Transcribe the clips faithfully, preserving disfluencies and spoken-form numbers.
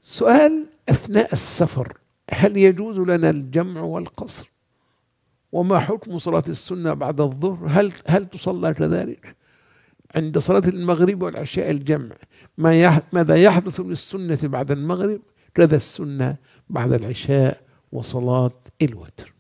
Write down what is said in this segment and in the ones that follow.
سؤال: أثناء السفر هل يجوز لنا الجمع والقصر؟ وما حكم صلاة السنة بعد الظهر؟ هل هل تصلى كذلك؟ عند صلاة المغرب والعشاء الجمع، ما ماذا يحدث للسنة بعد المغرب؟ كذا السنة بعد العشاء وصلاة الوتر.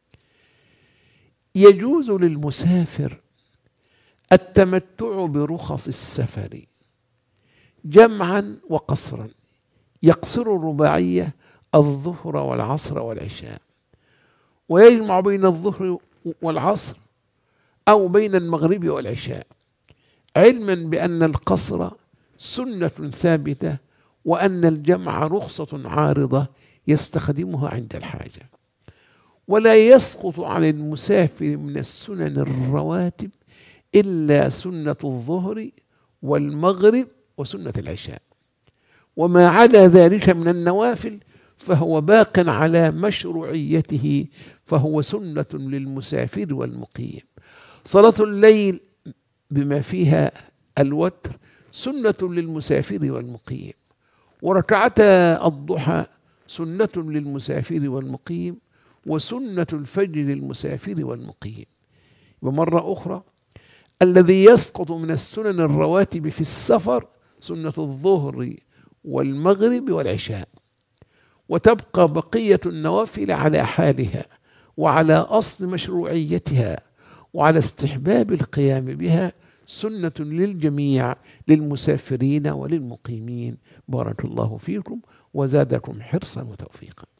يجوز للمسافر التمتع برخص السفر جمعا وقصرا، يقصر الرباعية الظهر والعصر والعشاء، ويجمع بين الظهر والعصر أو بين المغرب والعشاء، علما بأن القصر سنة ثابتة وأن الجمع رخصة عارضة يستخدمها عند الحاجة. ولا يسقط عن المسافر من السنن الرواتب إلا سنة الظهر والمغرب وسنة العشاء، وما عدا ذلك من النوافل فهو باق على مشروعيته، فهو سنة للمسافر والمقيم. صلاة الليل بما فيها الوتر سنة للمسافر والمقيم، وركعتا الضحى سنة للمسافر والمقيم، وسنة الفجر للمسافر والمقيم. ومرة أخرى، الذي يسقط من السنن الرواتب في السفر سنة الظهر والمغرب والعشاء، وتبقى بقية النوافل على حالها وعلى أصل مشروعيتها وعلى استحباب القيام بها، سنة للجميع للمسافرين وللمقيمين. بارك الله فيكم وزادكم حرصا وتوفيقا.